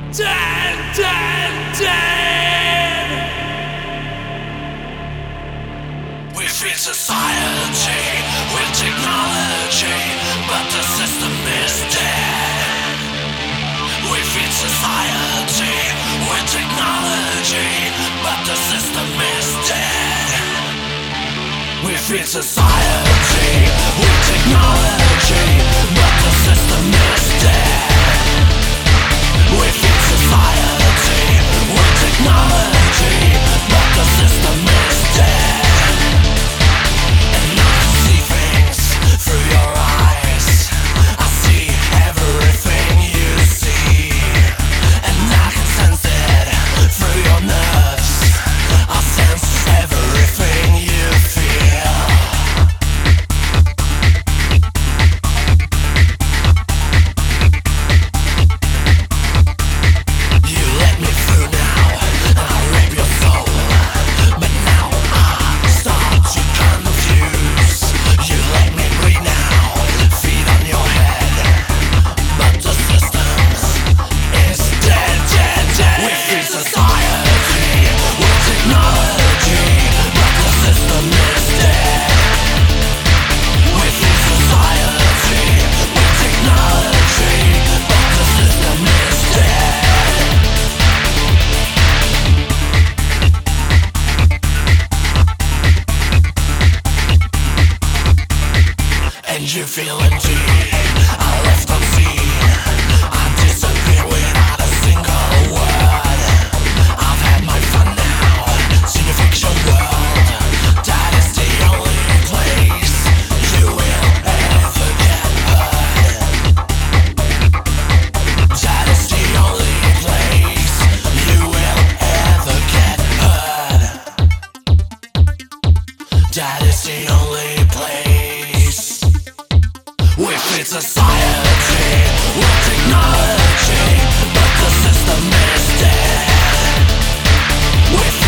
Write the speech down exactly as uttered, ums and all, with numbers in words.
Dead, dead, dead. We feed society with technology, but the system is dead. We feed society with technology, but the system is dead. We feed society with technology, but the system is dead. We feed society with technology, but the system is dead. And I can see things through your eyes. I see everything you see, and I can sense it through your nerves. I sense everything you feel. You let me through now, and I rape your soul. But now I start to confuse. You let me breathe now, feet on your head. But the system is dead, dead, dead. We feed society with technology, but the system is dead. We feed society with technology, but the system is dead. And you feel empty, I left unseen. I disappear without a single word. I've had my fun now, seen a fiction world. That is the only place you will ever get heard. That is the only place you will ever get heard. That is the only place. We feed society with technology, but the system is dead. We feed